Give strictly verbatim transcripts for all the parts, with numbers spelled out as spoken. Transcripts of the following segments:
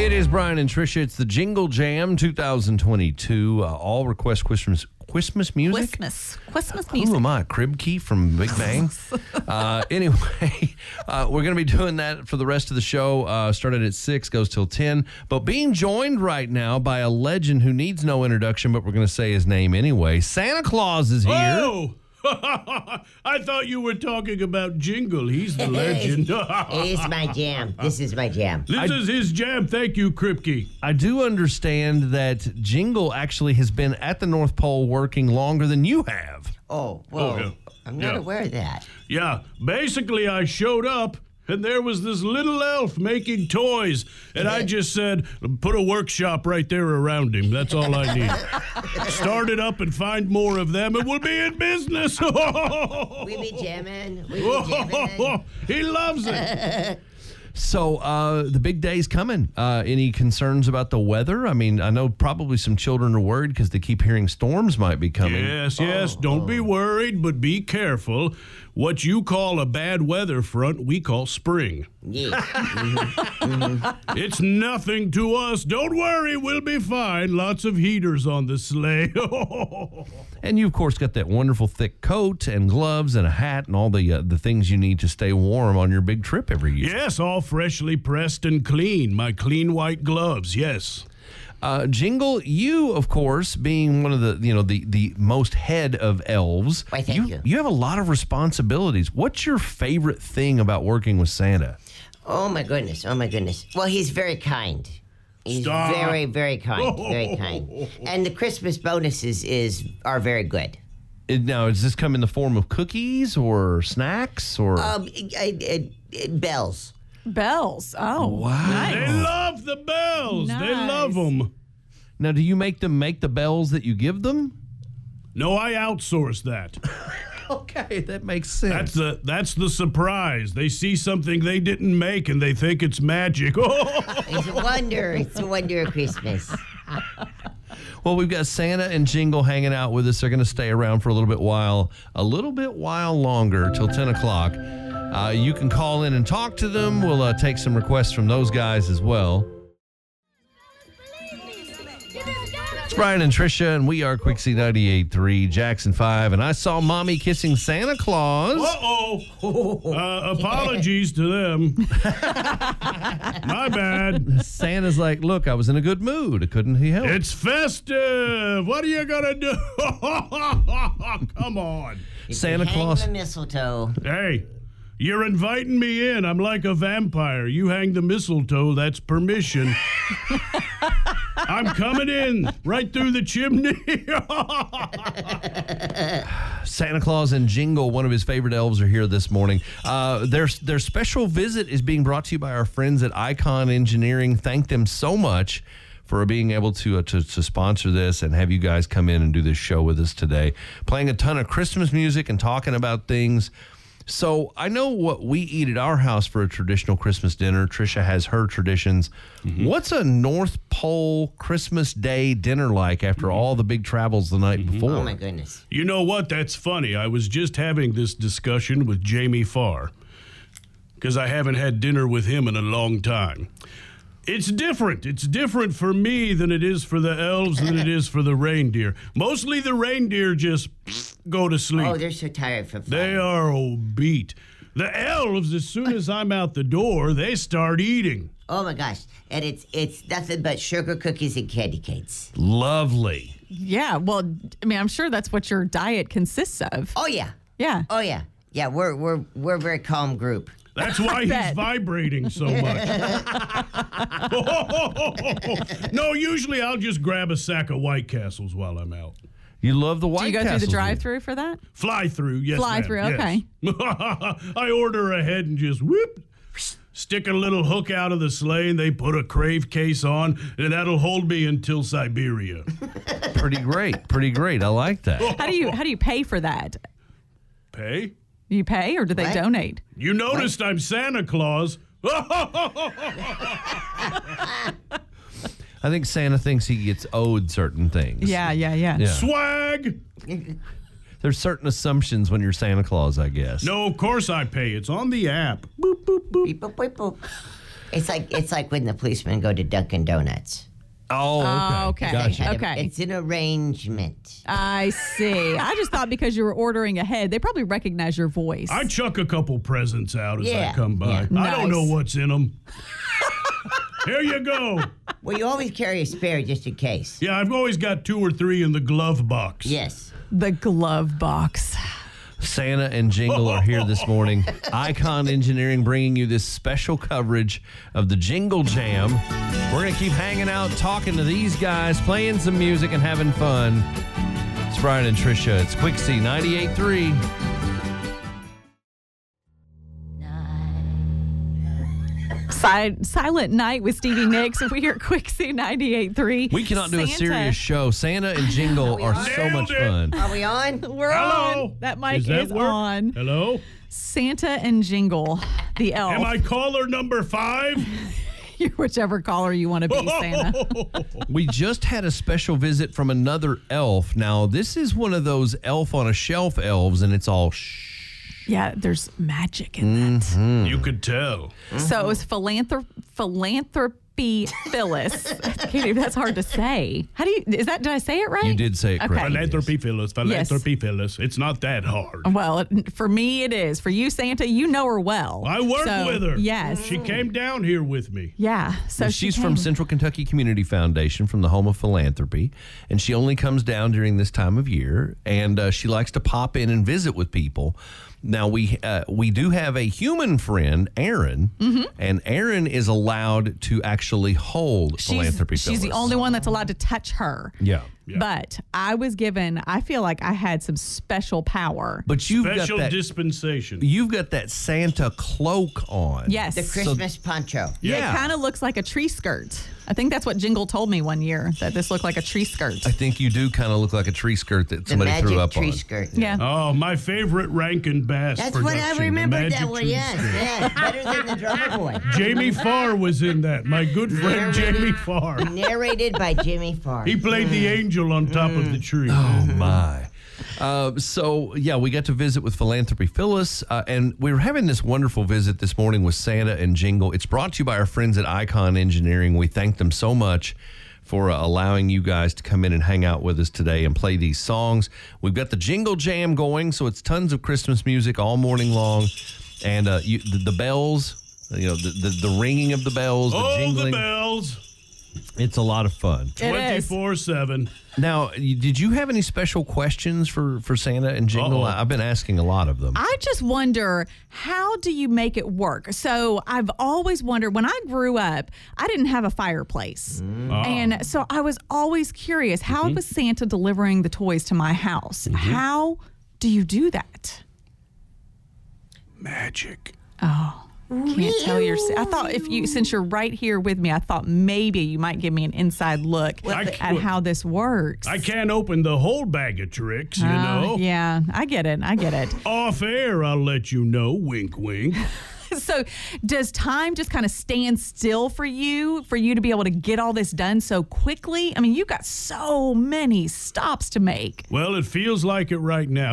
It is Brian and Tricia. It's the Jingle Jam twenty twenty-two. Uh, all request Christmas Christmas music. Christmas. Christmas music. Who am I? Crib Key from Big Bang? uh, anyway, uh, we're going to be doing that for the rest of the show. Uh, started at six, goes till ten. But being joined right now by a legend who needs no introduction, but we're going to say his name anyway. Santa Claus is here. Oh! I thought you were talking about Jingle. He's the legend. It is my jam. This is my jam. This I, is his jam. Thank you, Kripke. I do understand that Jingle actually has been at the North Pole working longer than you have. Oh, well, oh, yeah. I'm not yeah. aware of that. Yeah, basically I showed up, and there was this little elf making toys, and I just said, put a workshop right there around him. That's all I need. Start it up and find more of them, and we'll be in business. We be jamming. We be jamming. He loves it. So uh, the big day's coming. Uh, any concerns about the weather? I mean, I know probably some children are worried because they keep hearing storms might be coming. Yes, yes. Oh, Don't oh. be worried, but be careful. What you call a bad weather front, we call spring. Yeah. Mm-hmm. Mm-hmm. It's nothing to us. Don't worry, we'll be fine. Lots of heaters on the sleigh. And you, of course, got that wonderful thick coat and gloves and a hat and all the uh, the things you need to stay warm on your big trip every year. Yes, all freshly pressed and clean. My clean white gloves, yes. Uh, Jingle, you, of course, being one of the, you know, the, the most head of elves. Why, thank you, you. You have a lot of responsibilities. What's your favorite thing about working with Santa? Oh, my goodness. Oh, my goodness. Well, he's very kind. He's Stop. very, very kind. Very kind. And the Christmas bonuses is are very good. It, now, does this come in the form of cookies or snacks or? Um, uh, uh, uh, bells. Bells. Oh, wow. Nice. They love the bells. Nice. They love them. Now, do you make them make the bells that you give them? No, I outsource that. Okay, that makes sense. That's the that's the surprise. They see something they didn't make and they think it's magic. It's a wonder. It's a wonder of Christmas. Well, we've got Santa and Jingle hanging out with us. They're going to stay around for a little bit while, a little bit while longer, till ten o'clock. Uh, you can call in and talk to them. We'll uh, take some requests from those guys as well. It's Brian and Tricia, and we are Quixie ninety-eight point three, Jackson five, and I saw Mommy kissing Santa Claus. Uh-oh. Uh, apologies to them. My bad. Santa's like, look, I was in a good mood. Couldn't he help? It's festive. What are you going to do? Come on. Santa Hang Claus. the mistletoe. Hey. You're inviting me in. I'm like a vampire. You hang the mistletoe, that's permission. I'm coming in right through the chimney. Santa Claus and Jingle, one of his favorite elves, are here this morning. Uh, their, their special visit is being brought to you by our friends at Icon Engineering. Thank them so much for being able to, uh, to to sponsor this and have you guys come in and do this show with us today. Playing a ton of Christmas music and talking about things. So I know what we eat at our house for a traditional Christmas dinner. Tricia has her traditions. Mm-hmm. What's a North Pole Christmas Day dinner like after mm-hmm. all the big travels the night mm-hmm. before? Oh, my goodness. You know what? That's funny. I was just having this discussion with Jamie Farr because I haven't had dinner with him in a long time. It's different. It's different for me than it is for the elves than it is for the reindeer. Mostly the reindeer just go to sleep. Oh, they're so tired from They are obese. The elves, as soon as I'm out the door, they start eating. Oh, my gosh. And it's it's nothing but sugar cookies and candy canes. Lovely. Yeah, well, I mean, I'm sure that's what your diet consists of. Oh, yeah. Yeah. Oh, yeah. Yeah, we're we're we're a very calm group. That's why he's bet. vibrating so much. No, usually I'll just grab a sack of White Castles while I'm out. You love the White Do you go Castles, through the drive-through for that? Fly through, yes, Fly ma'am, through, yes. okay. I order ahead and just whoop, stick a little hook out of the sleigh, and they put a crave case on, and that'll hold me until Siberia. Pretty great. Pretty great. I like that. How do you how do you pay for that? Pay? Do you pay or do they What? donate? You noticed I'm Santa Claus. I think Santa thinks he gets owed certain things. Yeah, yeah, yeah. Yeah. Swag! There's certain assumptions when you're Santa Claus, I guess. No, of course I pay. It's on the app. Boop, boop, boop. Beep, boop, boop, boop. It's like it's like when the policemen go to Dunkin' Donuts. Oh, okay. Oh, okay. Gotcha. Kind of- Okay. it's an arrangement. I see. I just thought because you were ordering ahead, they probably recognize your voice. I chuck a couple presents out as Yeah, I come by. yeah. I don't know Nice. what's in them. Here you go. Well, you always carry a spare just in case. Yeah, I've always got two or three in the glove box. Yes. the glove box. Santa and Jingle are here this morning. Icon Engineering bringing you this special coverage of the Jingle Jam. We're going to keep hanging out, talking to these guys, playing some music, and having fun. It's Brian and Tricia. It's Quixie ninety-eight point three. Si- Silent Night with Stevie Nicks. We are Quixie ninety-eight point three. We cannot do a Santa. serious show. Santa and Jingle are so Nailed much it. fun. Are we on? We're Hello. on. That mic Does that is work? on. Hello? Santa and Jingle, the elf. Am I caller number five? You're whichever caller you want to be, Santa. We just had a special visit from another elf. Now, this is one of those elf on a shelf elves, and it's all shh. Yeah, there's magic in Mm-hmm. You could tell. that. So it was philanthrop- philanthropy Phyllis. Katie, that's hard to say. How do you, is that, did I say it right? You did say it Okay. correctly. Philanthropy Phyllis, philanthropy Phyllis. It's not that hard. Well, it- for me, it is. For you, Santa, you know her well. I work So, with her. Yes. She came down here with me. Yeah. So Well, she she's came. from Central Kentucky Community Foundation, from the home of philanthropy, and she only comes down during this time of year, and uh, she likes to pop in and visit with people. Now we uh, we do have a human friend, Aaron, Mm-hmm. and Aaron is allowed to actually hold She's, philanthropy. she's the Phyllis. only one that's allowed to touch her. Yeah. Yeah. But I was given, I feel like I had some special power. But you've Special got that. dispensation. You've got that Santa cloak on. Yes. The Christmas poncho. Yeah. It kind of looks like a tree skirt. I think that's what Jingle told me one year, that this looked like a tree skirt. I think you do kind of look like a tree skirt that The somebody magic threw up tree on. skirt. Yeah. Oh, my favorite Rankin Bass That's what production. I the remember Magic that one. Tree Yes, Skirt. yes. Better than the drummer boy. Jamie Farr was in that. My good friend Jamie Farr. Narrated by Jimmy Farr. He played the angel on top of the tree. Oh my. Uh, so yeah, we got to visit with Philanthropy Phyllis, uh, and we were having this wonderful visit this morning with Santa and Jingle. It's brought to you by our friends at Icon Engineering. We thank them so much for uh, allowing you guys to come in and hang out with us today and play these songs. We've got the Jingle Jam going, so it's tons of Christmas music all morning long, and uh, you, the, the bells, you know, the, the the ringing of the bells, the Oh, jingling. the bells. It's a lot of fun. It is. twenty-four seven. Now, you- did you have any special questions for, for Santa and Jingle? Uh-oh. I've been asking a lot of them. I just wonder, how do you make it work? So I've always wondered, when I grew up, I didn't have a fireplace. And so I was always curious, how was Santa delivering the toys to my house? How do you do that? Magic. Oh, can't tell your. I thought if you, since you're right here with me, I thought maybe you might give me an inside look I at could- how this works. I can't open the whole bag of tricks, you Uh, know. Yeah, I get it. I get it. Off air, I'll let you know. Wink, wink. So, does time just kind of stand still for you, for you to be able to get all this done so quickly? I mean, you've got so many stops to make. Well, it feels like it right now.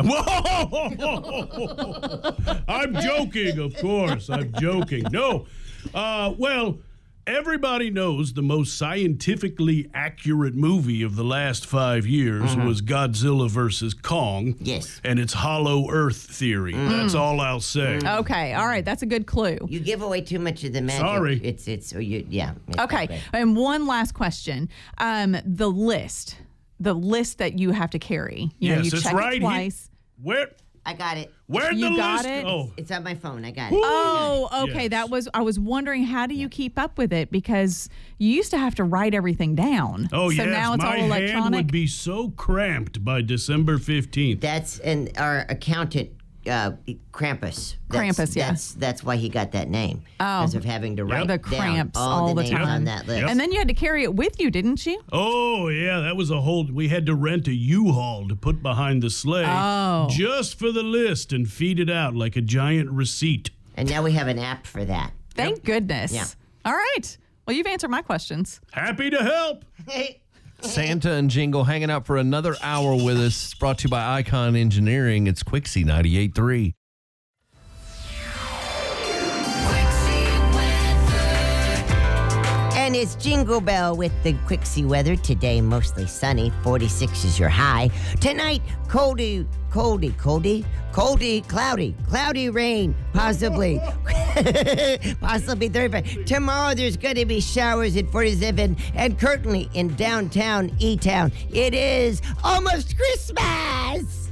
I'm joking, of course. I'm joking. No. Uh, well, everybody knows the most scientifically accurate movie of the last five years was Godzilla versus Kong. Yes. And its hollow earth theory. That's all I'll say. Okay, all right, that's a good clue. You give away too much of the magic. Sorry. It's, it's, or you, yeah. it's Okay, okay. and one last question: um, the list, the list that you have to carry. You know, yes, you it's check right it here. twice. Where? I got it. Where'd You the got list it? go? It's on my phone. I got it. Oh, okay. Yes. That was. I was wondering, how do you keep up with it? Because you used to have to write everything down. Oh, so yes. now it's My all hand electronic. would be so cramped by December fifteenth. That's and our accountant, uh, Krampus. That's, Krampus, yeah. That's that's why he got that name. Oh. Because of having to write the down cramps all, all the, the names time. on that list. Yep. And then you had to carry it with you, didn't you? Oh, yeah, that was a whole. We had to rent a U-Haul to put behind the sleigh Oh. just for the list and feed it out like a giant receipt. And now we have an app for that. Thank goodness. Yeah. All right. Well, you've answered my questions. Happy to help. Santa and Jingle hanging out for another hour with us. It's brought to you by Icon Engineering. It's Quixie ninety-eight point three. it's Jingle Bell with the Quixie weather. Today, mostly sunny. forty-six is your high. Tonight, coldy, coldy, coldy, coldy, cloudy, cloudy rain, possibly. Possibly thirty-five. Tomorrow, there's going to be showers at forty-seven. And currently in downtown E-Town, it is almost Christmas.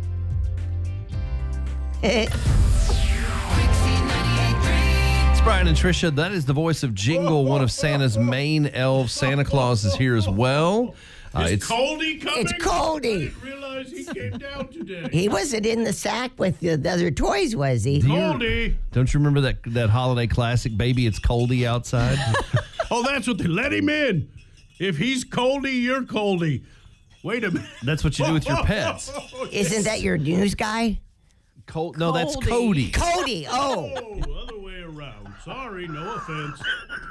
It's Brian and Tricia. That is the voice of Jingle, one of Santa's main elves. Santa Claus is here as well. Uh, is it's Coldy coming? It's Coldy. I didn't realize he came down today. He wasn't in the sack with the, the other toys, was he? Coldy. Don't you remember that, that holiday classic, Baby, It's Coldy Outside? Oh, that's what they let him in. If he's Coldy, you're Coldy. Wait a minute. That's what you do with your pets. Isn't that your news guy? Col- no, that's Cody. Cody, oh. Oh, other way around. Sorry, no offense.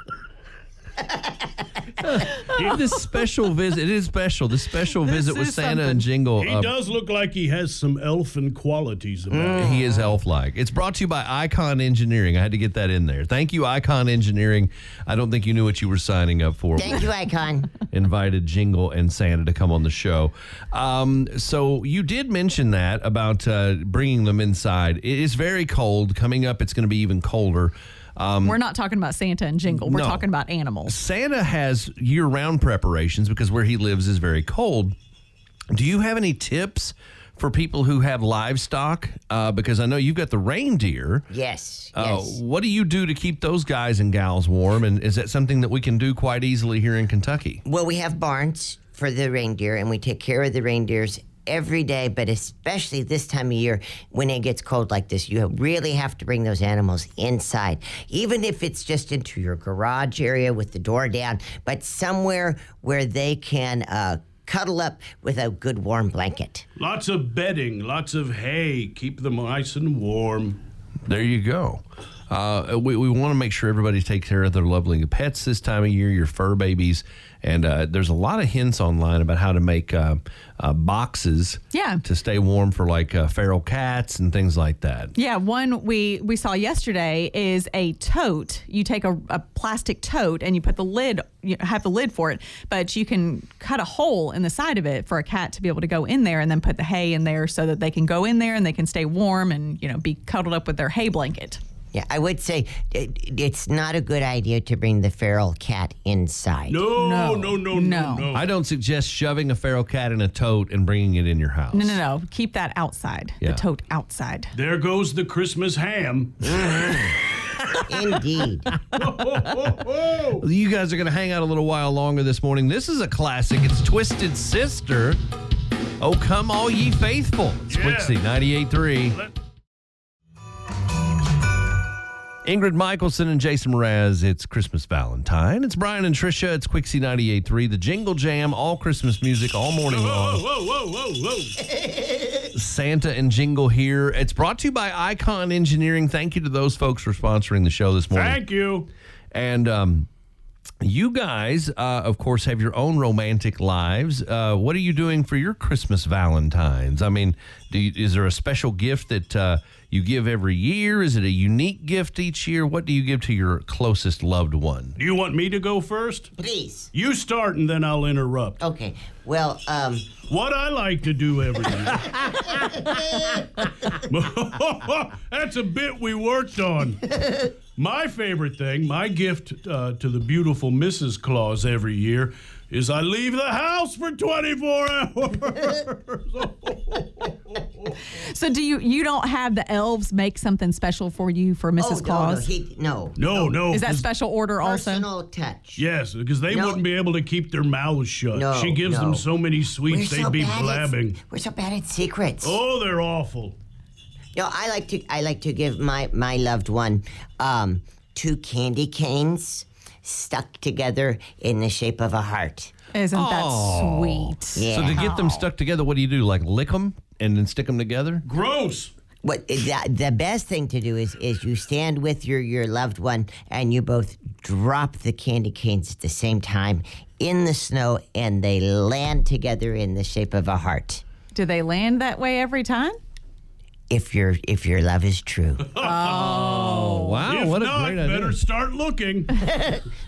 This special visit, it is special. This special This visit with is Santa something. and Jingle. He uh, does look like he has some elfin qualities about him. He is elf-like. It's brought to you by Icon Engineering. I had to get that in there. Thank you, Icon Engineering. I don't think you knew what you were signing up for. Thank you, Icon. Invited Jingle and Santa to come on the show. Um, so you did mention that about uh, bringing them inside. It is very cold. Coming up, it's going to be even colder. Um, We're not talking about Santa and Jingle. We're no. talking about animals. Santa has year-round preparations because where he lives is very cold. Do you have any tips for people who have livestock? Uh, because I know you've got the reindeer. Yes, Uh, yes. what do you do to keep those guys and gals warm? And is that something that we can do quite easily here in Kentucky? Well, we have barns for the reindeer, and we take care of the reindeers every day, but especially this time of year when it gets cold like this, you really have to bring those animals inside, even if it's just into your garage area with the door down, but somewhere where they can uh, cuddle up with a good warm blanket. Lots of bedding, lots of hay. Keep them nice and warm. There you go. Uh, we we want to make sure everybody takes care of their lovely pets this time of year, your fur babies. And uh, there's a lot of hints online about how to make uh, uh, boxes Yeah. to stay warm for like uh, feral cats and things like that. Yeah, one we we saw yesterday is a tote. You take a, a plastic tote and you put the lid, you have the lid for it, but you can cut a hole in the side of it for a cat to be able to go in there and then put the hay in there so that they can go in there and they can stay warm and, you know, be cuddled up with their hay blanket. Yeah, I would say it, it's not a good idea to bring the feral cat inside. No, No. no, no, no, No. no. I don't suggest shoving a feral cat in a tote and bringing it in your house. No, no, no. Keep that outside. Yeah. The tote outside. There goes the Christmas ham. Indeed. You guys are going to hang out a little while longer this morning. This is a classic. It's Twisted Sister. Oh, come all ye faithful. It's Yeah. Quixie ninety-eight point three. Let- Ingrid Michaelson and Jason Mraz. It's Christmas Valentine. It's Brian and Tricia. It's Quixie ninety-eight point three. The Jingle Jam, all Christmas music, all morning Whoa, long. whoa, whoa, whoa, whoa. Santa and Jingle here. It's brought to you by Icon Engineering. Thank you to those folks for sponsoring the show this morning. Thank you. And um, you guys, uh, of course, have your own romantic lives. Uh, what are you doing for your Christmas Valentines? I mean, do you, is there a special gift that uh, you give every year? Is it a unique gift each year? What do you give to your closest loved one? Do you want me to go first? Please. You start and then I'll interrupt. Okay. Well, um, What I like to do every year. That's a bit we worked on. My favorite thing, my gift uh, to the beautiful Missus Claus every year is I leave the house for twenty-four hours. So do you you don't have the elves make something special for you for Missus oh, Claus? No, no, he, no. No, no. Is that 'cause- special order also? Personal touch. Yes, because they No. wouldn't be able to keep their mouths shut. No, she gives no. them so many We're sweets, they'd so be bad blabbing. At, we're so bad at secrets. Oh, they're awful. No, I like to I like to give my my loved one um, two candy canes stuck together in the shape of a heart. Isn't that Oh. sweet? Yeah. So to get them stuck together, what do you do? Like lick them and then stick them together? Gross. What the, the best thing to do is is you stand with your your loved one and you both drop the candy canes at the same time in the snow and they land together in the shape of a heart. Do they land that way every time? If your if your love is true. Oh, wow. if what a not, great idea. better start looking.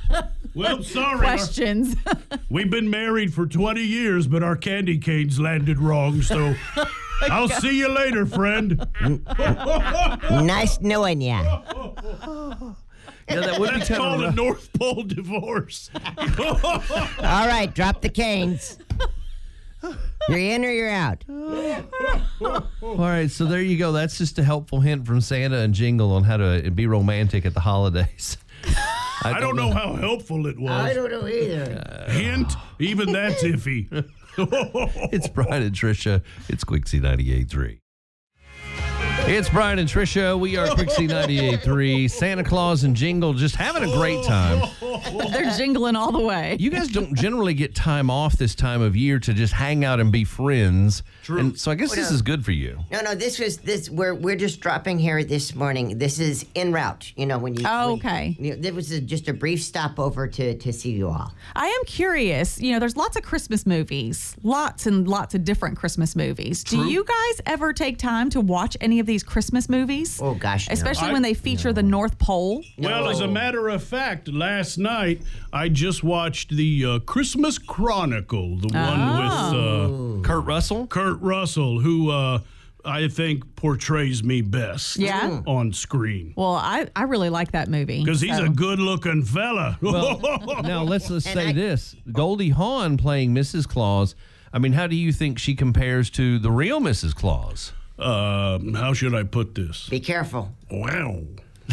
Well, sorry. questions. We've been married for twenty years, but our candy canes landed wrong, so I'll see you later, friend. Nice knowing ya. Yeah, that would be That's kind called of a North Pole divorce. All right, drop the canes. You're in or you're out. All right, so there you go. That's just a helpful hint from Santa and Jingle on how to be romantic at the holidays. I don't know how helpful it was. I don't know either. Hint, even that's iffy. It's Brian and Tricia. It's Quixie ninety-eight point three. It's Brian and Tricia. We are Quixie ninety-eight point three. Santa Claus and Jingle just having a great time. They're jingling all the way. You guys don't generally get time off this time of year to just hang out and be friends. True. And so I guess this is good for you. No, no, this was this. We're we're just dropping here this morning. This is en route. You know when you. Oh, when- okay. You know, there was a, just a brief stopover to to see you all. I am curious. You know, there's lots of Christmas movies, lots and lots of different Christmas movies. Do you guys ever take time to watch any of these Christmas movies? Oh gosh, no. Especially I- when they feature the North Pole. Well, as a matter of fact, last night I just watched the uh, Christmas Chronicle, the one with uh, Kurt Russell? Kurt Russell, who uh, I think portrays me best Yeah? on screen. Well, I, I really like that movie. Because he's so- a good-looking fella. Now, let's, let's say I- this. Goldie Hawn playing Missus Claus. I mean, how do you think she compares to the real Missus Claus? Um, how should I put this? Be careful. Wow.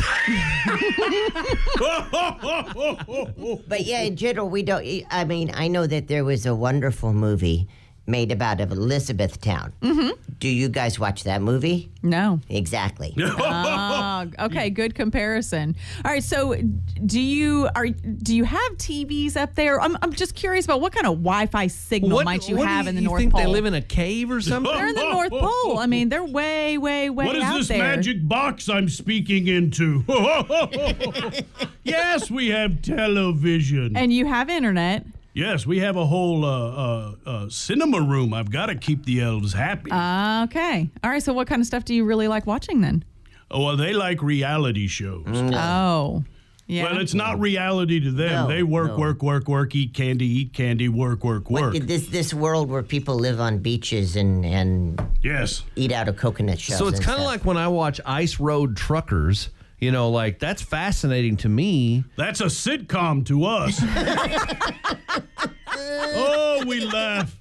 But yeah, in general, we don't. I mean, I know that there was a wonderful movie made about of Elizabethtown. Mm-hmm. Do you guys watch that movie? No. Exactly. Ah, okay, good comparison. All right, so do you are do you have T Vs up there? I'm, I'm just curious about what kind of Wi-Fi signal might you what do have in the you North think Pole? they live in a cave or something? They're in the North Pole. I mean, they're way, way, way What is out this there. magic box I'm speaking into? Yes, we have television. And you have internet. Yes, we have a whole uh, uh, uh, cinema room. I've got to keep the elves happy. Uh, okay. All right. So, what kind of stuff do you really like watching then? oh, well, they like reality shows. Oh, yeah. Well, it's not reality to them. No, they work, no. work, work, work, eat candy, eat candy, work, work, work. What, this this world where people live on beaches and and Yes. eat out of coconut shells. So it's and kind of stuff. like when I watch Ice Road Truckers. You know, like that's fascinating to me. That's a sitcom to us. Oh, we laugh.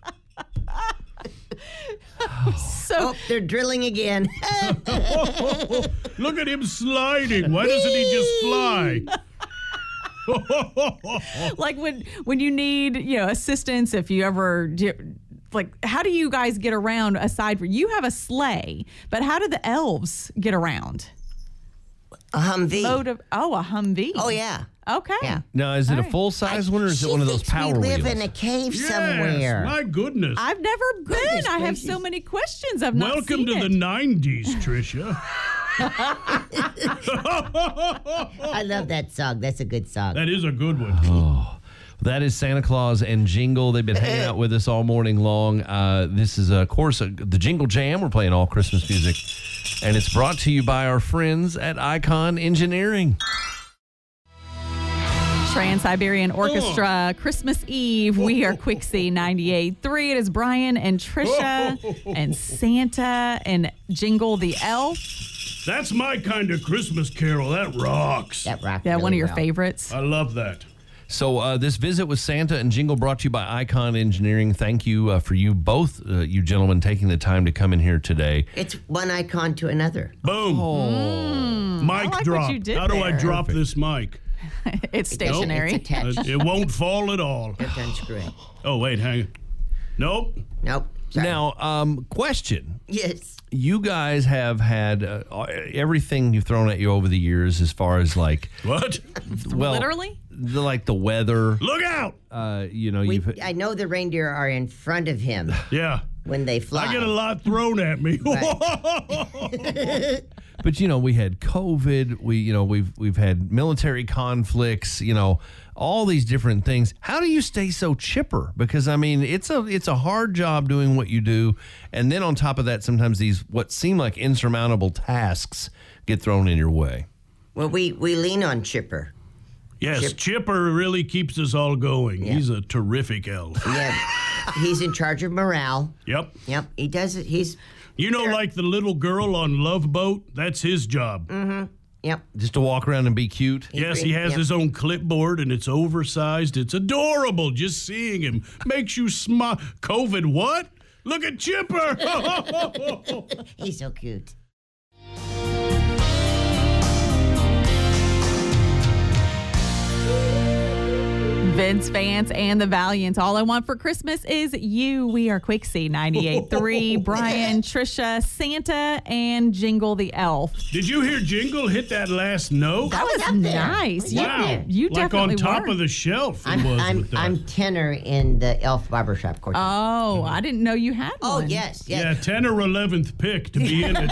so. Oh, they're drilling again. Look at him sliding. Why doesn't he just fly? Like when when you need you know assistance, if you ever do, like how do you guys get around aside from you have a sleigh, but how do the elves get around? A Humvee. Load of oh a Humvee. Oh yeah. Okay. Yeah. Now, is it All a right. full size one or is She it one of those thinks power we live wheels? in a cave Yes, somewhere. my goodness. I've never been. Goodness I have gracious. so many questions. I've not Welcome seen to it. the nineties, Tricia. I love that song. That's a good song. That is a good one. Oh, that is Santa Claus and Jingle. They've been hanging out with us all morning long. Uh, this is, of course, uh, the Jingle Jam. We're playing all Christmas music. And it's brought to you by our friends at Icon Engineering. Trans-Siberian Orchestra, Christmas Eve. We are Quixie ninety-eight point three. It is Brian and Tricia and Santa and Jingle the Elf. That's my kind of Christmas carol. That rocks. That rock. Yeah, one of really your well. favorites. I love that. So uh, this visit with Santa and Jingle brought to you by Icon Engineering. Thank you uh, for you both, uh, you gentlemen, taking the time to come in here today. It's one icon to another. Boom. Mic I like what drop. you did How do I there. drop this mic? It's stationary. It's attached. It, it won't fall at all. You have to unscrew it. Oh, wait, hang on. Nope. Nope. Sorry. Now, um, question. Yes. You guys have had uh, everything you've thrown at you over the years as far as like, What? well, Literally? the, like the weather. Look out. Uh, you know, We, you've I know the reindeer are in front of him Yeah. when they fly. I get a lot thrown at me. But you know, we had COVID. We, you know, we've we've had military conflicts. You know, all these different things. How do you stay so chipper? Because I mean, it's a it's a hard job doing what you do, and then on top of that, sometimes these what seem like insurmountable tasks get thrown in your way. Well, we, we lean on Chipper. Yes, Chip- Chipper really keeps us all going. Yeah. He's a terrific elf. Yeah, he's in charge of morale. Yep. Yep, he does it. He's You know, like the little girl on Love Boat? That's his job. yep. Just to walk around and be cute. Yes, he has Yep. his own clipboard, and it's oversized. It's adorable just seeing him. Makes you smile. COVID what? Look at Chipper. He's so cute. Vince Vance and the Valiants. All I want for Christmas is you. We are Quixie ninety-eight point three. Brian, Trisha, Santa, and Jingle the Elf. Did you hear Jingle hit that last note? That was up there. nice. Wow. You, you like definitely on top were. of the shelf he I'm was I'm with that. I'm tenor in the Elf Barbershop Quartet. Oh, I didn't know you had oh one. yes, yeah, yes. ten or eleventh pick to be in it.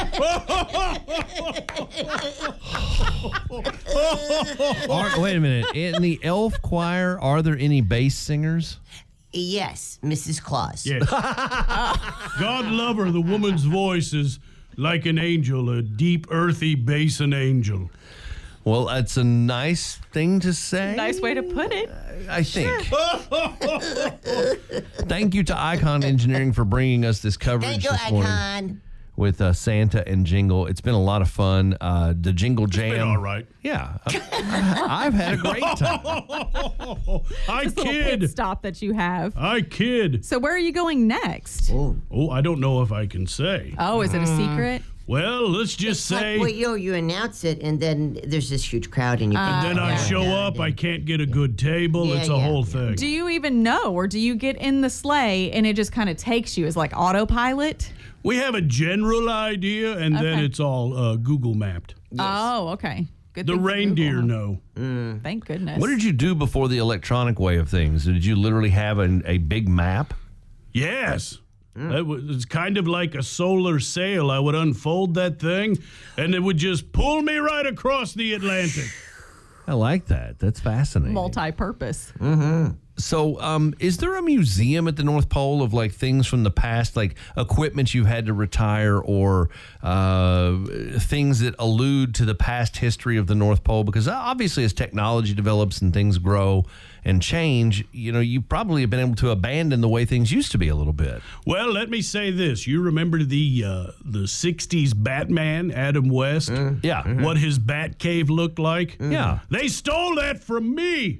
Are- wait a minute. In the elf choir, are there any bass singers? Yes, Missus Claus. Yes. God love her. The woman's voice is like an angel, a deep, earthy basin angel. Well, that's a nice thing to say. Nice way to put it. I think. Thank you to Icon Engineering for bringing us this coverage Thank you, this morning Icon. with uh, Santa and Jingle. It's been a lot of fun. Uh, the Jingle Jam. Been all right. Yeah, I've had a great time. I This little pit kid. stop that you have. I kid. So where are you going next? Oh, Oh, I don't know if I can say. Oh, is it a secret? Well, let's just say. like, well, you know, you announce it, and then there's this huge crowd, and you. Then I yeah, show up, I can't get a good table. Yeah, it's a yeah, whole yeah. thing. Do you even know, or do you get in the sleigh and it just kind of takes you as like autopilot? We have a general idea, and then Okay. it's all uh, Google mapped. Oh, okay. Good. The thing for reindeer Google, huh? know. Thank goodness. What did you do before the electronic way of things? Did you literally have an, a big map? Yes. That was, it's kind of like a solar sail. I would unfold that thing, and it would just pull me right across the Atlantic. I like that. That's fascinating. Multi-purpose. So, um, is there a museum at the North Pole of like things from the past, like equipment you had to retire, or uh, things that allude to the past history of the North Pole? Because obviously, as technology develops and things grow and change, you know, you probably have been able to abandon the way things used to be a little bit. Well, let me say this: you remember the uh, the sixties Batman, Adam West? Yeah. What his Bat Cave looked like? Yeah. They stole that from me.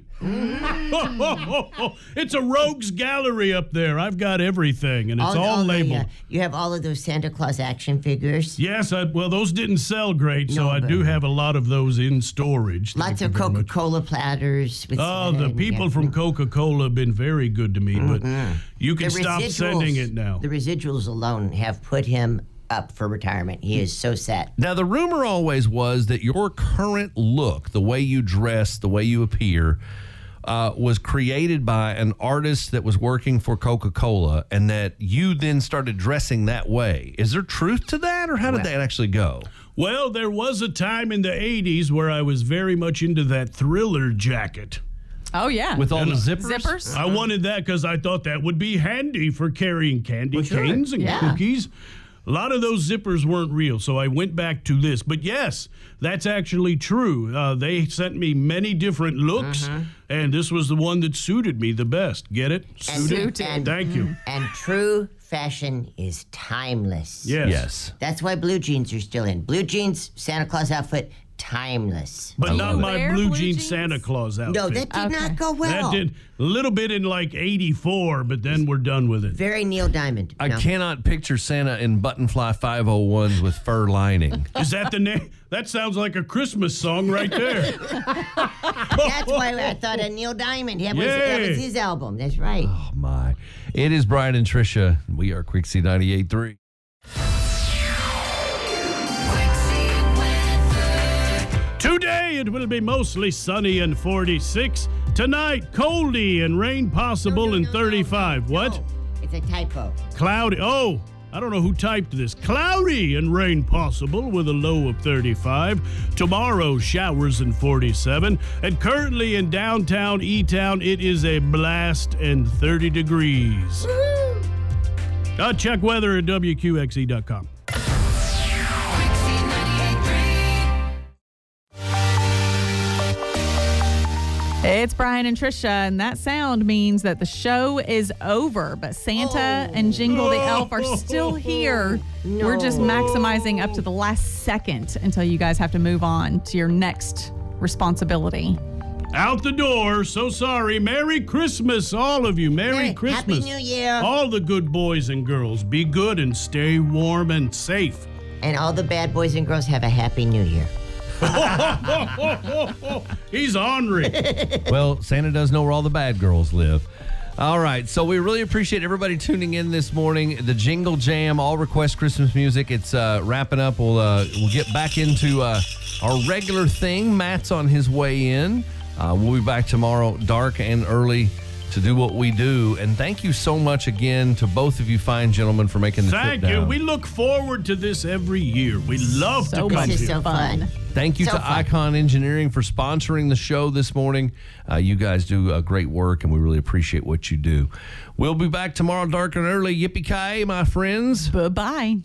It's a rogues gallery up there. I've got everything, and it's all, the, labeled. uh, you have all of those Santa Claus action figures. Yes, I, well, those didn't sell great, so No, I but- do have a lot of those in storage. Thank Lots you of very much. Coca-Cola platters. With Oh, Santa the and- people yeah. from Coca-Cola have been very good to me, but you can The stop residuals- sending it now. The residuals alone have put him up for retirement. He is so set. Now, the rumor always was that your current look, the way you dress, the way you appear, uh, was created by an artist that was working for Coca-Cola, and that you then started dressing that way. Is there truth to that, or how did that actually go? Well, there was a time in the eighties where I was very much into that Thriller jacket. Oh yeah. With all the zippers? zippers. I wanted that because I thought that would be handy for carrying candy sure. canes and Yeah. cookies. A lot of those zippers weren't real, so I went back to this. But yes, that's actually true. Uh, they sent me many different looks, and this was the one that suited me the best. Get it? Suited. And, Thank you. and true fashion is timeless. Yes. Yes. That's why blue jeans are still in. Blue jeans, Santa Claus outfit, timeless. But Do not you my wear blue blue jean jeans? Santa Claus outfit. No, that did Okay. not go well. That did a little bit in like eighty-four, but then we're done with it. Very Neil Diamond. I No. cannot picture Santa in buttonfly five oh ones with fur lining. Is that the name? That sounds like a Christmas song right there. That's why I thought of Neil Diamond. That was, that was Yay. his album. That's right. Oh, my. It is Brian and Trisha. We are Quixie ninety-eight point three. Today it will be mostly sunny and forty-six. Tonight, coldy and rain possible and thirty-five. What? No, it's a typo. Cloudy. Oh, I don't know who typed this. Cloudy and rain possible with a low of thirty-five. Tomorrow, showers and forty-seven. And currently in downtown E-Town, it is a blast and thirty degrees. Uh, check weather at W Q X E dot com. It's Brian and Trisha, and that sound means that the show is over. But Santa Oh. and Jingle the Elf are still here. No. We're just maximizing up to the last second until you guys have to move on to your next responsibility. Out the door. So sorry. Merry Christmas, all of you. Merry Hey, Christmas. Happy New Year. All the good boys and girls. Be good and stay warm and safe. And all the bad boys and girls have a Happy New Year. He's ornery. Well, Santa does know where all the bad girls live. All right, so we really appreciate everybody tuning in this morning. The Jingle Jam, all request Christmas music. It's uh, wrapping up. We'll uh, we'll get back into uh, our regular thing. Matt's on his way in. Uh, we'll be back tomorrow, dark and early, to do what we do. And thank you so much again to both of you fine gentlemen for making the Thank trip you. down. We look forward to this every year. We love So to come much This is here. so fun. Thank you So to fun. Icon Engineering for sponsoring the show this morning. Uh, you guys do uh, great work, and we really appreciate what you do. We'll be back tomorrow, dark and early. Yippee-ki-yay, my friends. Bye-bye.